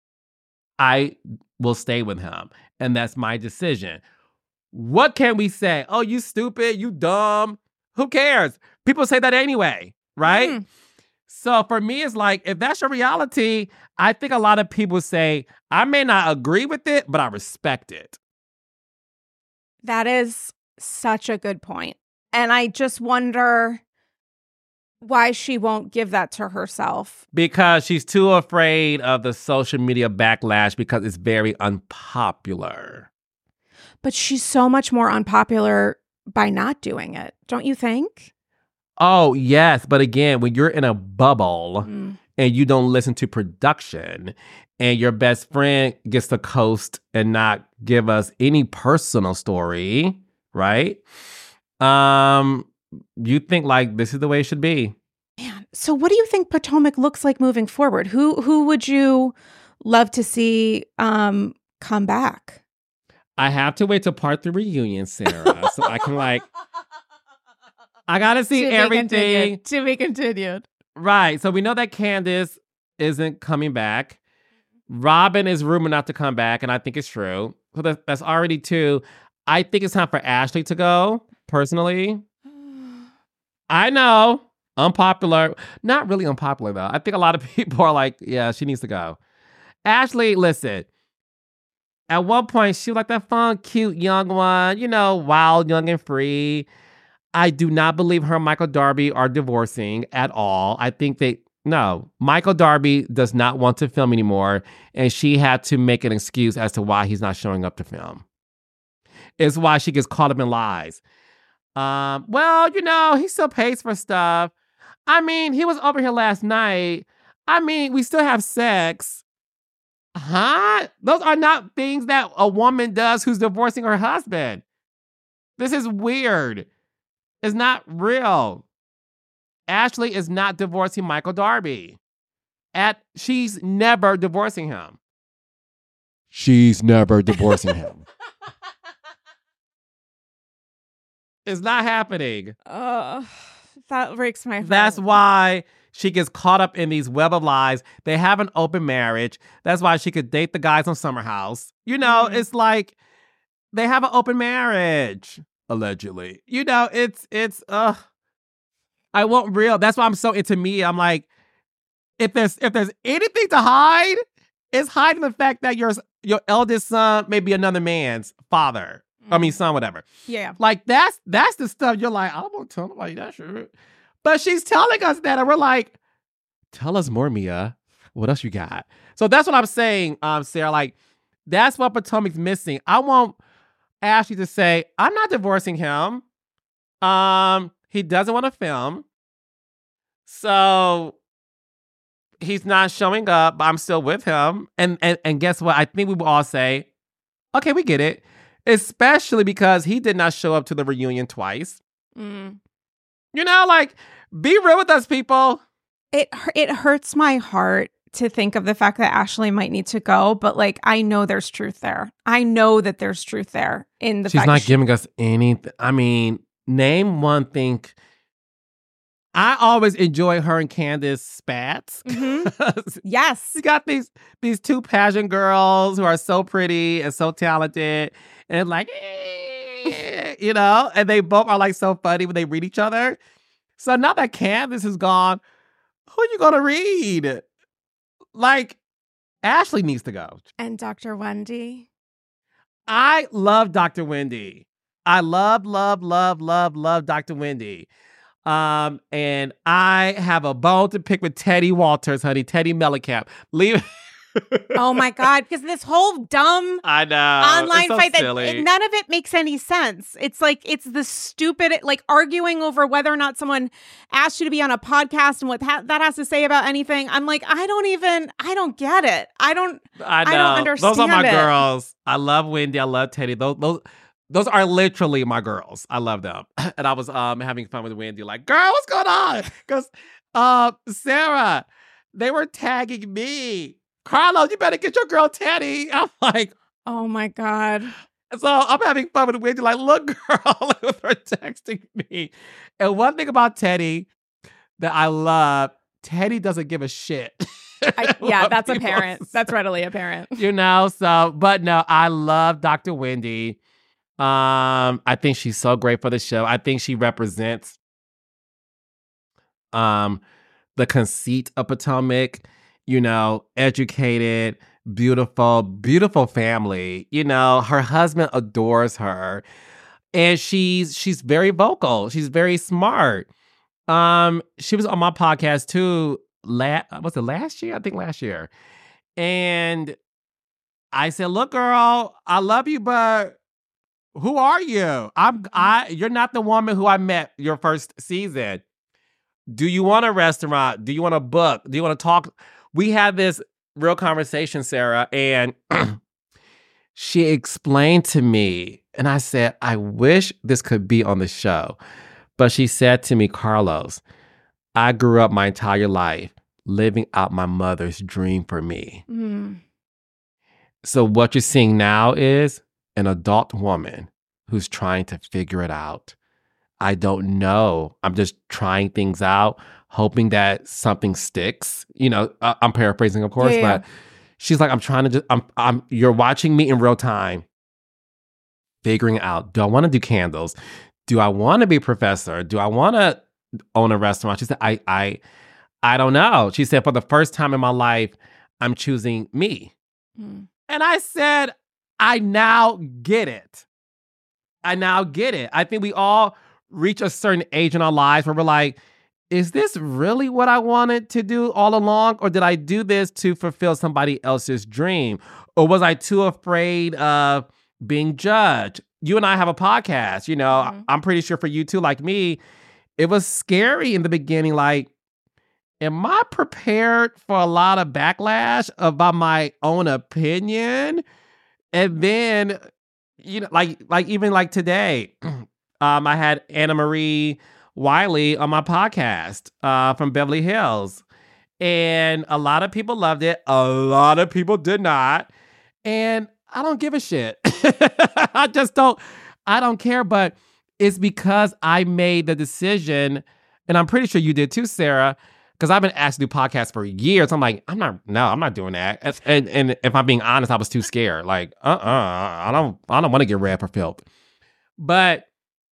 I will stay with him. And that's my decision. What can we say? Oh, you stupid, you dumb. Who cares? People say that anyway, right? Mm. So for me, it's like, if that's your reality, I think a lot of people say, I may not agree with it, but I respect it. That is such a good point. And I just wonder, why she won't give that to herself. Because she's too afraid of the social media backlash because it's very unpopular. But she's so much more unpopular by not doing it, don't you think? Oh, yes. But again, when you're in a bubble Mm. and you don't listen to production and your best friend gets to coast and not give us any personal story, right? Um, you think like this is the way it should be. Man, so what do you think Potomac looks like moving forward? Who who would you love to see um, come back? I have to wait till part three reunion, Sarah, so I can like, I gotta see To be everything. continued. To be continued. Right. So we know that Candace isn't coming back. Robin is rumored not to come back, and I think it's true. So that, that's already two. I think it's time for Ashley to go, personally. I know. Unpopular. Not really unpopular, though. I think a lot of people are like, yeah, she needs to go. Ashley, listen. At one point, she was like that fun, cute, young one, you know, wild, young, and free. I do not believe her and Michael Darby are divorcing at all. I think they, no, Michael Darby does not want to film anymore, and she had to make an excuse as to why he's not showing up to film. It's why she gets caught up in lies. Um, well, you know, he still pays for stuff. I mean, he was over here last night. I mean, we still have sex. Huh? Those are not things that a woman does who's divorcing her husband. This is weird. It's not real. Ashley is not divorcing Michael Darby. At she's never divorcing him. She's never divorcing him. It's not happening. Oh, that breaks my heart. That's why she gets caught up in these web of lies. They have an open marriage. That's why she could date the guys on Summer House. You know, mm. It's like they have an open marriage, allegedly. You know, it's, it's, uh, I won't real. That's why I'm so into me. I'm like, if there's, if there's anything to hide, it's hiding the fact that your, your eldest son may be another man's father. I mean, son, whatever. Yeah. Like, that's that's the stuff you're like, I don't want to tell nobody that shit. But she's telling us that, and we're like, tell us more, Mia. What else you got? So that's what I'm saying, um, Sarah. Like, that's what Potomac's missing. I want Ashley to say, I'm not divorcing him. Um, he doesn't want to film. So he's not showing up, but I'm still with him. And and, and guess what? I think we will all say, okay, we get it. Especially because he did not show up to the reunion twice. Mm. You know, like, be real with us, people. It it hurts my heart to think of the fact that Ashley might need to go, but like, I know there's truth there. I know that there's truth there in the She's fact not she- giving us anything. I mean, name one thing. I always enjoy her and Candace spats. Mm-hmm. Yes. She got these these two pageant girls who are so pretty and so talented. And like, eh, you know, and they both are like so funny when they read each other. So now that Candace is gone, who are you going to read? Like, Ashley needs to go. And Doctor Wendy. I love Doctor Wendy. I love, love, love, love, love Doctor Wendy. Um, and I have a bone to pick with Teddy Walters, honey. Teddy Mellencamp. Leave. Oh my God, because this whole dumb I know online so fight silly. that none of it makes any sense. It's like it's the stupid like arguing over whether or not someone asked you to be on a podcast and what ha- that has to say about anything. I'm like, I don't even I don't get it. I don't I know. I don't understand. Those are my it. girls. I love Wendy. I love Teddy. Those those those are literally my girls. I love them. And I was um having fun with Wendy, like, girl, what's going on? Because uh Sarah, they were tagging me. Carlos, you better get your girl Teddy. I'm like, oh my God. So I'm having fun with Wendy, like, look, girl, they're texting me. And one thing about Teddy that I love, Teddy doesn't give a shit. I, yeah, that's apparent. Say. That's readily apparent. You know, so, but no, I love Doctor Wendy. Um, I think she's so great for the show. I think she represents um the conceit of Potomac. You know, educated, beautiful, beautiful family. You know, her husband adores her. And she's she's very vocal. She's very smart. Um, she was on my podcast too. La- was it last year? I think last year. And I said, "Look, girl, I love you, but who are you? I'm I. You're not the woman who I met your first season. Do you want a restaurant? Do you want a book? Do you want to talk?" We had this real conversation, Sarah, and she explained to me, and I said, "I wish this could be on the show." But she said to me, "Carlos, I grew up my entire life living out my mother's dream for me." Mm. So what you're seeing now is an adult woman who's trying to figure it out. I don't know. I'm just trying things out, hoping that something sticks. You know, I- I'm paraphrasing, of course, Yeah, yeah. but she's like, I'm trying to just, I'm, I'm, you're watching me in real time, figuring out, do I want to do candles? Do I want to be a professor? Do I want to own a restaurant? She said, I, I, I don't know. She said, for the first time in my life, I'm choosing me. Mm. And I said, I now get it. I now get it. I think we all reach a certain age in our lives where we're like, is this really what I wanted to do all along? Or did I do this to fulfill somebody else's dream? Or was I too afraid of being judged? You and I have a podcast, you know, Mhm. I'm pretty sure for you too, like me, it was scary in the beginning. Like, am I prepared for a lot of backlash about my own opinion? And then, you know, like, like even like today, um, I had Anna Marie Wiley on my podcast uh, from Beverly Hills. And a lot of people loved it. A lot of people did not. And I don't give a shit. I just don't, I don't care. But it's because I made the decision, and I'm pretty sure you did too, Sarah, because I've been asked to do podcasts for years. I'm like, I'm not, no, I'm not doing that. And, and, and if I'm being honest, I was too scared. Like, uh-uh, I don't, I don't want to get red for filth. But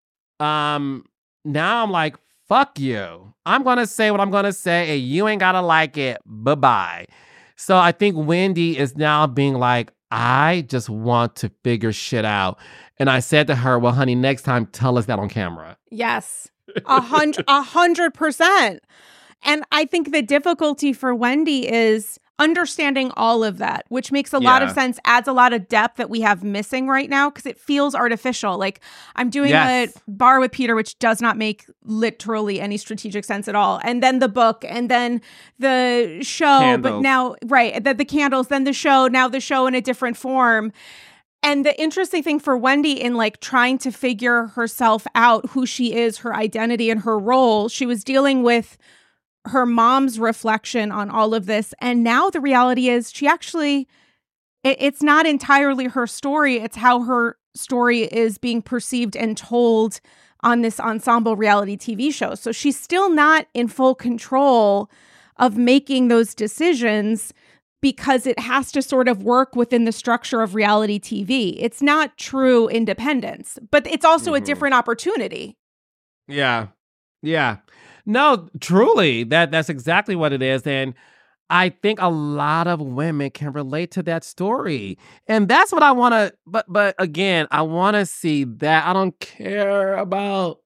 um, now I'm like, fuck you. I'm going to say what I'm going to say, and you ain't got to like it. Bye-bye. So I think Wendy is now being like, I just want to figure shit out. And I said to her, well, honey, next time, tell us that on camera. Yes, a hundred, a hundred percent. And I think the difficulty for Wendy is understanding all of that, which makes a lot of Yeah. sense, adds a lot of depth that we have missing right now because it feels artificial. Like I'm doing Yes. a bar with Peter, which does not make literally any strategic sense at all. And then the book, and then the show, but Candles. now, right, the, the candles, then the show, now the show in a different form. And the interesting thing for Wendy in like trying to figure herself out, who she is, her identity and her role, she was dealing with her mom's reflection on all of this. And now the reality is she actually, it, it's not entirely her story. It's how her story is being perceived and told on this ensemble reality T V show. So she's still not in full control of making those decisions because it has to sort of work within the structure of reality T V. It's not true independence, but it's also a Mhm. different opportunity. Yeah. Yeah. No, truly, that that's exactly what it is. And I think a lot of women can relate to that story. And that's what I want to, but but again, I want to see that. I don't care about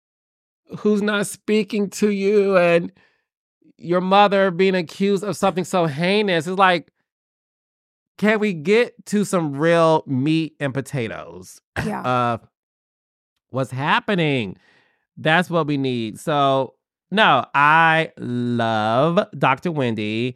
who's not speaking to you and your mother being accused of something so heinous. It's like, can we get to some real meat and potatoes Yeah. of what's happening? That's what we need. So, no, I love Doctor Wendy,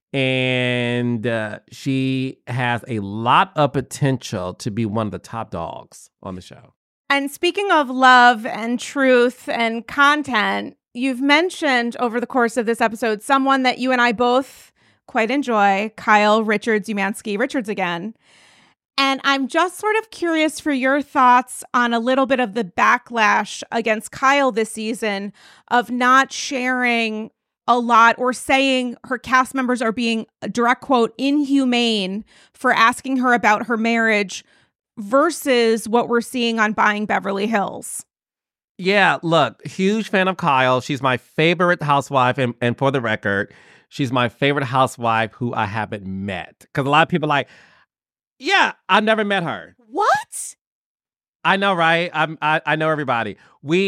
and uh, she has a lot of potential to be one of the top dogs on the show. And speaking of love and truth and content, you've mentioned over the course of this episode someone that you and I both quite enjoy, Kyle Richards Umansky Richards again. And I'm just sort of curious for your thoughts on a little bit of the backlash against Kyle this season of not sharing a lot or saying her cast members are being, direct quote, inhumane for asking her about her marriage versus what we're seeing on Buying Beverly Hills. Yeah, look, huge fan of Kyle. She's my favorite housewife. And, and for the record, she's my favorite housewife who I haven't met. Because a lot of people are like, yeah, I've never met her. What? I know, right? I'm, I I know everybody. We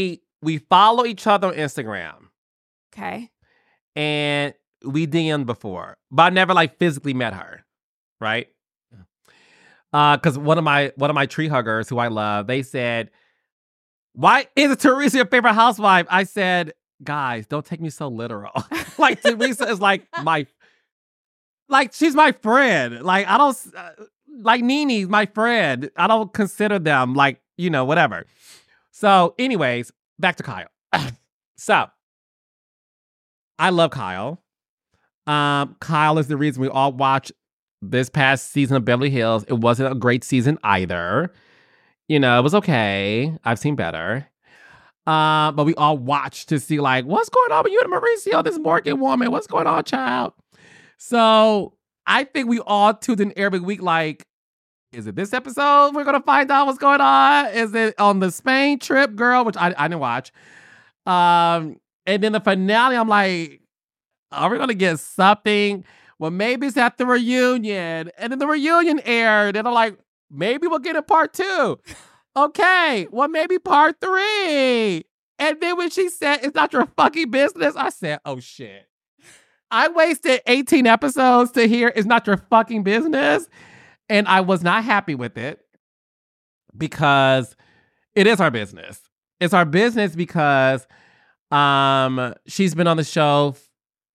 we follow each other on Instagram. Okay. And we D M'd before, but I never like physically met her, right? Uh, because one of my one of my tree huggers who I love, they said, "Why is Teresa your favorite housewife?" I said, "Guys, don't take me so literal. Like Teresa is like my, like she's my friend. Like I don't uh, like Nene's my friend. I don't consider them like you know whatever." So, anyways, back to Kyle. So. I love Kyle. Um, Kyle is the reason we all watched this past season of Beverly Hills. It wasn't a great season either. You know, it was okay. I've seen better. Uh, but we all watched to see, like, what's going on with you and Mauricio, this Morgan woman? What's going on, child? So I think we all tuned in every week, like, is it this episode we're going to find out what's going on? Is it on the Spain trip, girl? Which I, I didn't watch. Um... And then the finale, I'm like, are we going to get something? Well, maybe it's at the reunion. And then the reunion aired. And I'm like, maybe we'll get a part two. Okay, well, maybe part three. And then when she said, it's not your fucking business, I said, oh, shit. I wasted eighteen episodes to hear it's not your fucking business. And I was not happy with it because it is our business. It's our business because... Um, she's been on the show f-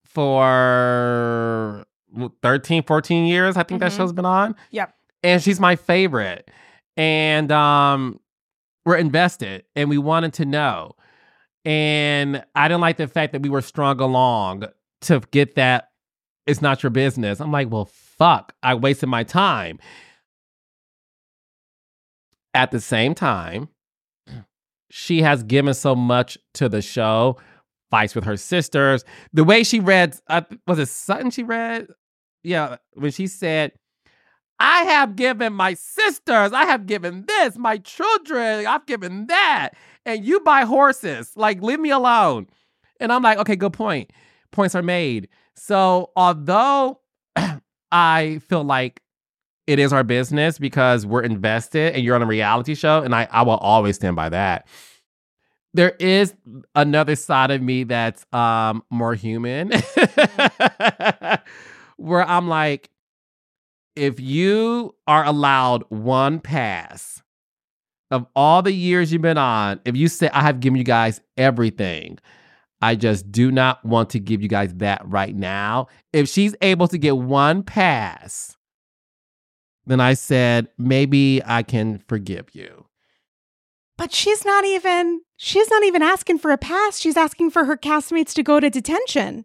for thirteen, fourteen years. I think mm-hmm. that show's been on. Yep. And she's my favorite. And um, we're invested and we wanted to know. And I didn't like the fact that we were strung along to get that it's not your business. I'm like, well, fuck, I wasted my time. At the same time, she has given so much to the show, fights with her sisters. The way she read, uh, was it Sutton she read? Yeah, when she said, I have given my sisters, I have given this, my children, I've given that. And you buy horses. Like, leave me alone. And I'm like, okay, good point. Points are made. So although I feel like it is our business because we're invested and you're on a reality show, and I, I will always stand by that. There is another side of me that's um, more human where I'm like, if you are allowed one pass of all the years you've been on, if you say, I have given you guys everything, I just do not want to give you guys that right now. If she's able to get one pass, then I said, maybe I can forgive you. But she's not even, she's not even asking for a pass. She's asking for her castmates to go to detention.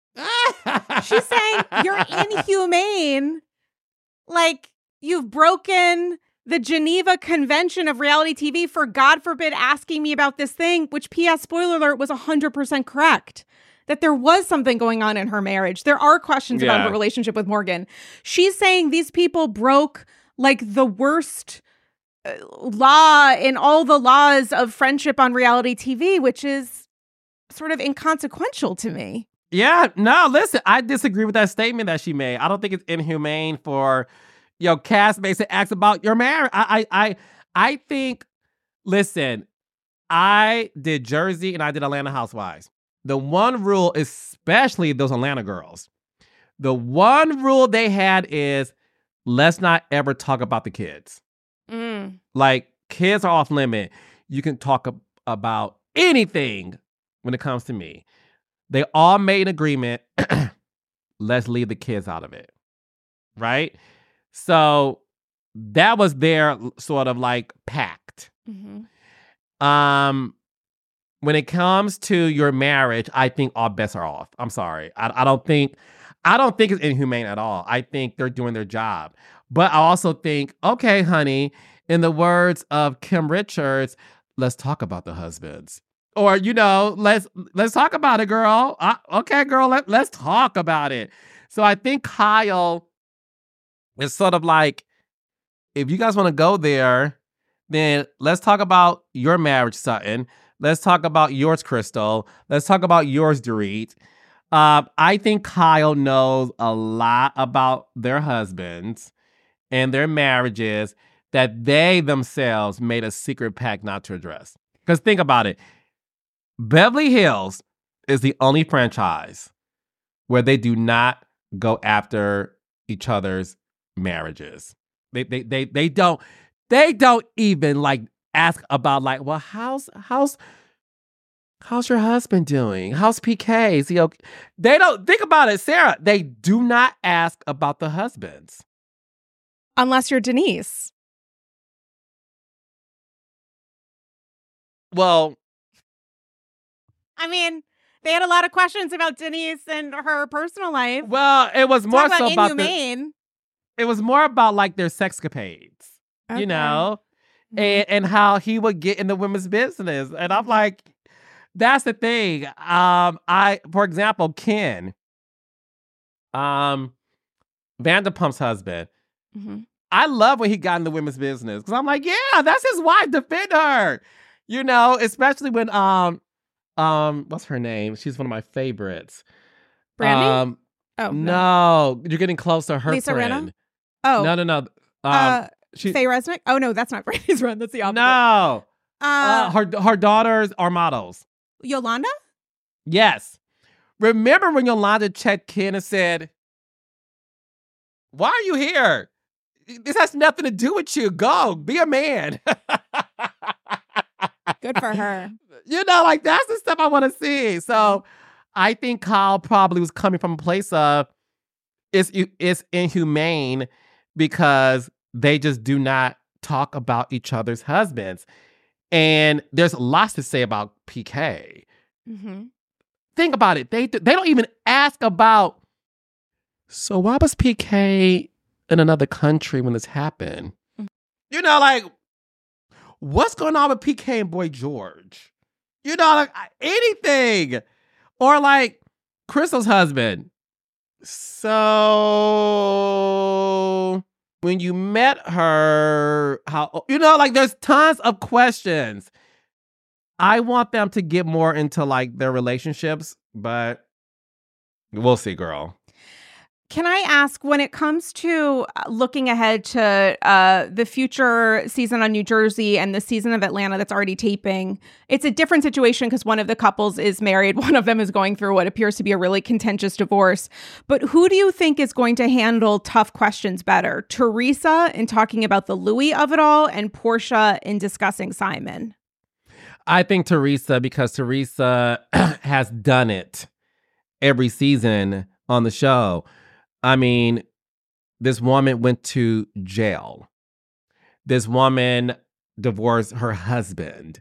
She's saying you're inhumane. Like, you've broken the Geneva Convention of reality T V for, God forbid, asking me about this thing, which, P S spoiler alert, was one hundred percent correct. That there was something going on in her marriage. There are questions yeah. about her relationship with Morgan. She's saying these people broke like the worst uh, law in all the laws of friendship on reality T V, which is sort of inconsequential to me. Yeah, no, listen, I disagree with that statement that she made. I don't think it's inhumane for your castmates to ask about your marriage. I, I, I, I think, listen, I did Jersey and I did Atlanta Housewives. The one rule, especially those Atlanta girls, the one rule they had is let's not ever talk about the kids. Mm. Like, kids are off limit. You can talk ab- about anything when it comes to me. They all made an agreement. Let's leave the kids out of it. Right? So that was their sort of like pact. Mm-hmm. Um, when it comes to your marriage, I think all bets are off. I'm sorry. I, I don't think, I don't think it's inhumane at all. I think they're doing their job. But I also think, okay, honey, in the words of Kim Richards, let's talk about the husbands. Or, you know, let's let's talk about it, girl. Uh, okay, girl, let, let's talk about it. So I think Kyle is sort of like, if you guys want to go there, then let's talk about your marriage, Sutton. Let's talk about yours, Crystal. Let's talk about yours, Dorit. Uh, I think Kyle knows a lot about their husbands and their marriages that they themselves made a secret pact not to address. Because think about it. Beverly Hills is the only franchise where they do not go after each other's marriages. They they they they don't they don't even like ask about like, well, how's how's how's your husband doing? How's P K? Is he okay? They don't think about it, Sarah. They do not ask about the husbands. Unless you're Denise. Well, I mean, they had a lot of questions about Denise and her personal life. Well, it was more Talk so about about the, inhumane. it was more about like their sexcapades, Okay. you know, Mhm. and and how he would get in the women's business, and I'm like, that's the thing. Um, I, for example, Ken, um, Vanderpump's husband. Mhm. I love when he got in the women's business because I'm like, yeah, that's his wife. Defend her, you know, especially when um um what's her name? She's one of my favorites. Brandy? Um, Oh, no, you're getting close to her Lisa friend. Rinna? Oh. No, no, no. Um, uh, she, Faye Resnick? Oh, no, that's not Brandy's run. That's the opposite. no. Uh, Uh, her her daughters are models. Yolanda? Yes. Remember when Yolanda checked Ken and said, "Why are you here? This has nothing to do with you. Go, be a man." Good for her. You know, like that's the stuff I want to see. So I think Kyle probably was coming from a place of it's it's inhumane because they just do not talk about each other's husbands. And there's lots to say about P K. Mm-hmm. Think about it. They they don't even ask about, so why was P K in another country when this happened? Mm-hmm. You know, like, what's going on with P K and Boy George? You know, like anything. Or like Crystal's husband. So when you met her, how, you know, like there's tons of questions. I want them to get more into like their relationships, but we'll see, girl. Can I ask, when it comes to looking ahead to uh, the future season on New Jersey and the season of Atlanta that's already taping, it's a different situation because one of the couples is married. One of them is going through what appears to be a really contentious divorce. But who do you think is going to handle tough questions better? Teresa in talking about the Louis of it all and Portia in discussing Simon? I think Teresa, because Teresa has done it every season on the show. I mean, this woman went to jail. This woman divorced her husband.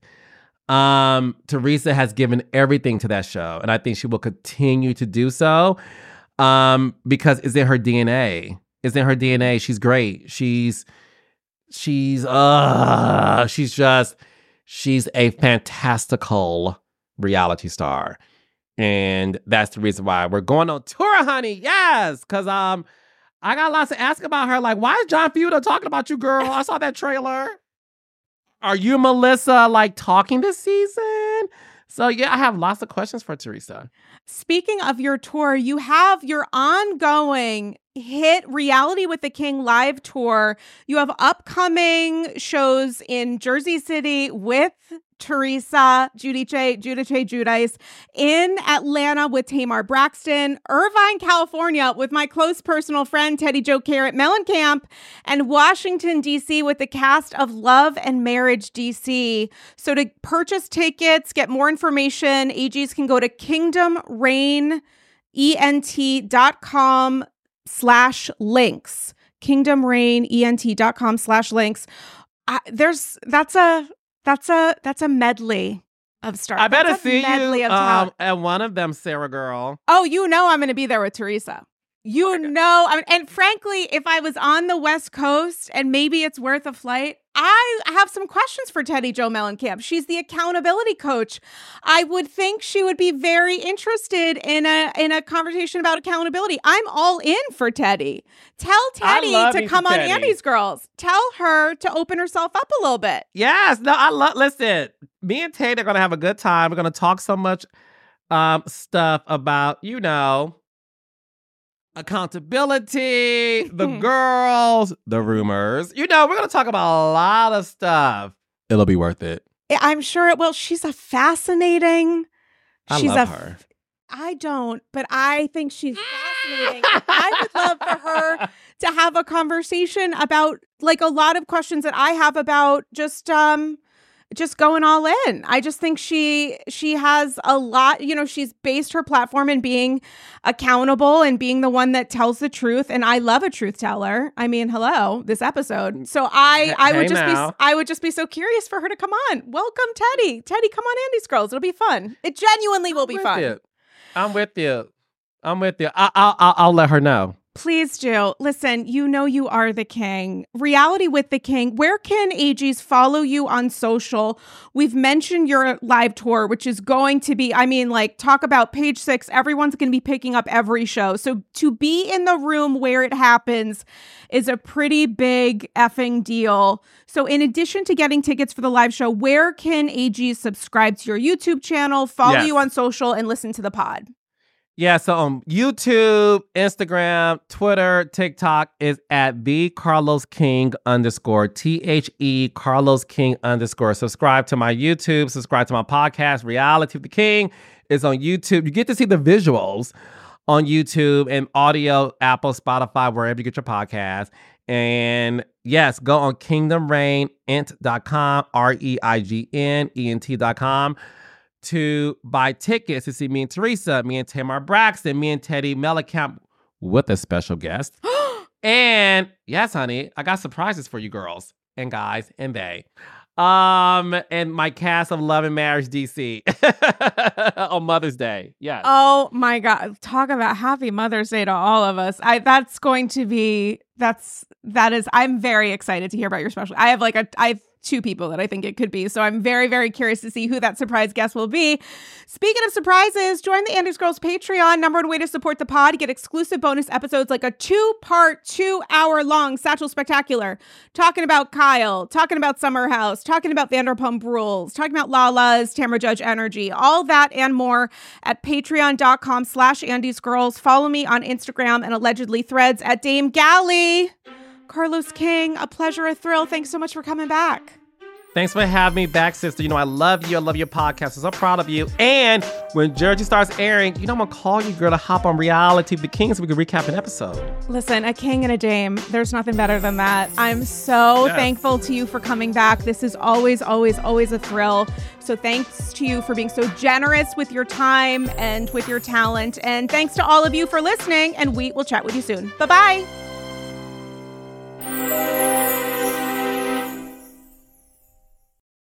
Um, Teresa has given everything to that show, and I think she will continue to do so um, because it's in her D N A. It's in her D N A. She's great. She's, she's, uh, she's just, she's a fantastical reality star. And that's the reason why we're going on tour, honey. Yes. Because um, I got lots to ask about her. Like, why is John Fiuta talking about you, girl? I saw that trailer. Are you, Melissa, like talking this season? So, yeah, I have lots of questions for Teresa. Speaking of your tour, you have your ongoing hit Reality with the King live tour. You have upcoming shows in Jersey City with Teresa, Judy J, Judah J. Giudice, in Atlanta with Tamar Braxton, Irvine, California with my close personal friend Teddy Jo Carrot Mellencamp, and Washington, D C with the cast of Love and Marriage D C. So to purchase tickets, get more information, A Gs can go to kingdom reign ent dot com slash links. kingdom reign ent dot com slash links. I, there's, that's a, That's a that's a medley of stars. I better that's a see medley you of um, at one of them, Sarah girl. Oh, you know I'm going to be there with Teresa. You know, I mean, and frankly, if I was on the West Coast and maybe it's worth a flight, I have some questions for Teddy Jo Mellencamp. She's the accountability coach. I would think she would be very interested in a in a conversation about accountability. I'm all in for Teddy. Tell Teddy to come on Andy's Girls. Tell her to open herself up a little bit. Yes, no, I love. Listen, me and Teddy are gonna have a good time. We're gonna talk so much um stuff about, you know, accountability, the girls, the rumors. You know, we're going to talk about a lot of stuff. It'll be worth it. I'm sure it will. She's a fascinating. I she's love a, her. I don't, but I think she's fascinating. I would love for her to have a conversation about like a lot of questions that I have about just um just going all in. I just think she she has a lot, you know, she's based her platform in being accountable and being the one that tells the truth. And I love a truth teller. I mean, hello, this episode. So I I would Hey just now. be I would just be so curious for her to come on. Welcome, Teddi. Teddi, come on, Andy's Girls. It'll be fun. It genuinely will be with fun. you. I'm with you. I'm with you. I, I, I'll, I'll let her know. Please do. Listen, you know you are the king. Reality with the King. Where can A Gs follow you on social? We've mentioned your live tour, which is going to be, I mean, like, talk about Page Six. Everyone's going to be picking up every show. So to be in the room where it happens is a pretty big effing deal. So in addition to getting tickets for the live show, where can A Gs subscribe to your YouTube channel, follow Yes. you on social, and listen to the pod? Yeah, so on YouTube, Instagram, Twitter, TikTok is at the Carlos King underscore T H E Carlos King underscore. Subscribe to my YouTube, subscribe to my podcast, Reality with the King is on YouTube. You get to see the visuals on YouTube and audio, Apple, Spotify, wherever you get your podcast. And yes, go on kingdom reign ent dot com, R E I G N E N T dot com. to buy tickets to see me and Teresa, me and Tamar Braxton, me and Teddi Mellencamp with a special guest. And yes, honey, I got surprises for you girls and guys and they. Um, and my cast of Love and Marriage D C on Mother's Day. Yes. Oh my God. Talk about happy Mother's Day to all of us. I that's going to be that's that is I'm very excited to hear about your special. I have like a I have two people that I think it could be. So I'm very, very curious to see who that surprise guest will be. Speaking of surprises, join the Andy's Girls Patreon, number one way to support the pod. Get exclusive bonus episodes like a two-part, two-hour-long Satchel Spectacular, talking about Kyle, talking about Summer House, talking about Vanderpump Rules, talking about Lala's Tamra Judge Energy, all that and more at patreon.com slash Andy's Girls. Follow me on Instagram and allegedly Threads at Dame Galley. Carlos King, a pleasure, a thrill. Thanks so much for coming back. Thanks for having me back, sister. You know, I love you. I love your podcast. I'm so proud of you. And when Jersey starts airing, you know, I'm going to call you, girl, to hop on Reality with the King so we can recap an episode. Listen, a king and a dame. There's nothing better than that. I'm so Yes. thankful to you for coming back. This is always, always, always a thrill. So thanks to you for being so generous with your time and with your talent. And thanks to all of you for listening. And we will chat with you soon. Bye-bye.